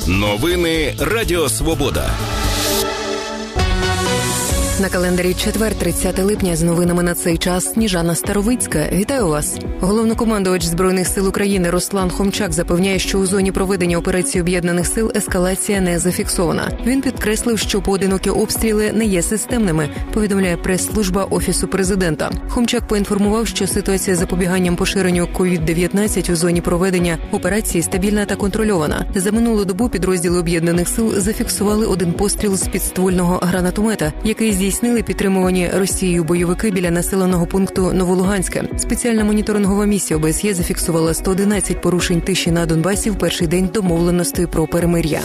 Новини Радіо Свобода. На календарі четвер, 30 липня, з новинами на цей час Сніжана Старовицька. Вітаю вас. Головнокомандувач Збройних сил України Руслан Хомчак запевняє, що у зоні проведення операції Об'єднаних сил ескалація не зафіксована. Він підкреслив, що поодинокі обстріли не є системними, повідомляє прес-служба Офісу Президента. Хомчак поінформував, що ситуація з запобіганням поширенню COVID-19 у зоні проведення операції стабільна та контрольована. За минулу добу підрозділи Об'єднаних сил зафіксували один постріл з підствольного гранатомета, який здійснили підтримувані Росією бойовики біля населеного пункту Новолуганське. Спеціальна моніторингова місія ОБСЄ зафіксувала 111 порушень тиші на Донбасі в перший день домовленостей про перемир'я.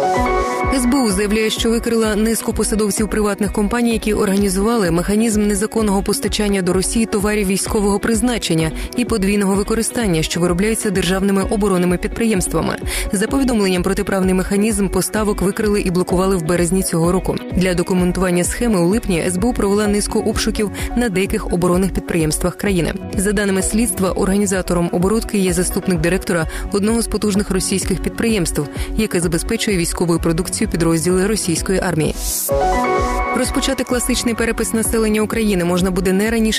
СБУ заявляє, що викрила низку посадовців приватних компаній, які організували механізм незаконного постачання до Росії товарів військового призначення і подвійного використання, що виробляються державними оборонними підприємствами. За повідомленням, протиправний механізм поставок викрили і блокували в березні цього року. Для документування схеми у липні СБУ провела низку обшуків на деяких оборонних підприємствах країни. За даними слідства, організатором оборудки є заступник директора одного з потужних російських підприємств, яке забезпечує військовою продукцією підрозділи російської армії. Розпочати класичний перепис населення України можна буде не раніше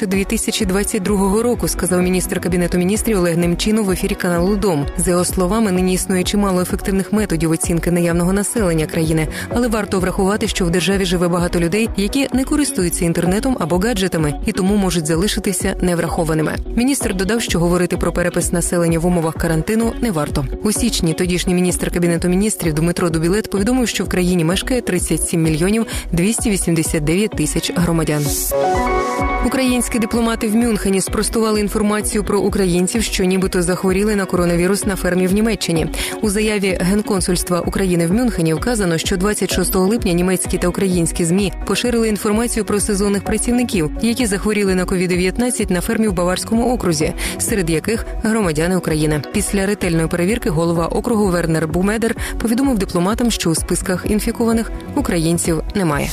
2022 року, сказав міністр Кабінету міністрів Олег Немчінов в ефірі каналу «Дом». За його словами, нині існує чимало ефективних методів оцінки наявного населення країни, але варто врахувати, що в державі живе багато людей, які не користуються інтернетом або гаджетами, і тому можуть залишитися неврахованими. Міністр додав, що говорити про перепис населення в умовах карантину не варто. У січні тодішній міністр Кабінету міністрів Дмитро Дубілет повідомив, що в країні мешкає 37 мільйонів 289 тисяч громадян. Українські дипломати в Мюнхені спростували інформацію про українців, що нібито захворіли на коронавірус на фермі в Німеччині. У заяві Генконсульства України в Мюнхені вказано, що 26 липня німецькі та українські ЗМІ поширили інформацію про сезонних працівників, які захворіли на COVID-19 на фермі в Баварському окрузі, серед яких громадяни України. Після ретельної перевірки голова округу Вернер Бумедер повідомив дипломатам, що у списках інфікованих українців немає.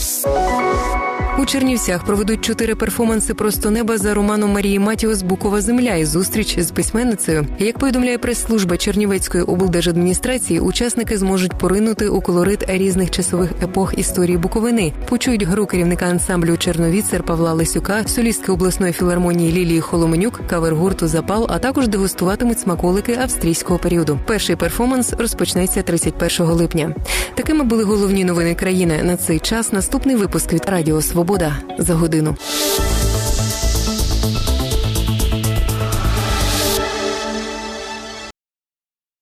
У Чернівцях проведуть 4 перформанси «Просто неба» за романом Марії Матіос «Букова земля» і зустріч з письменницею. Як повідомляє прес-служба Чернівецької облдержадміністрації, учасники зможуть поринути у колорит різних часових епох історії Буковини, почують гру керівника ансамблю «Черновіцер» Павла Лесюка, солістки обласної філармонії Лілії Холоменюк, кавер-гурту «Запал», а також дегустуватимуть смаколики австрійського періоду. Перший перформанс розпочнеться 31 липня. Такими були головні новини країни на цей час. Наступний випуск від Радіо Свобода за годину.